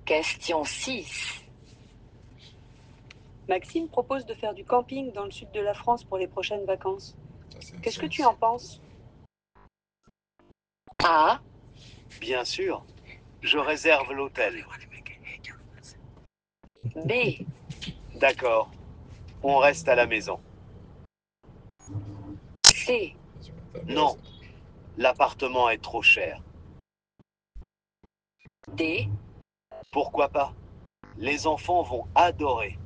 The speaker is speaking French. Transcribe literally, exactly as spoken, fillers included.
Question six. Maxime propose de faire du camping dans le sud de la France pour les prochaines vacances. Ça, Qu'est-ce que tu en penses? A. Bien sûr. Je réserve l'hôtel. B. D'accord. On reste à la maison. C. Non. L'appartement est trop cher. D. Pourquoi pas? Les enfants vont adorer.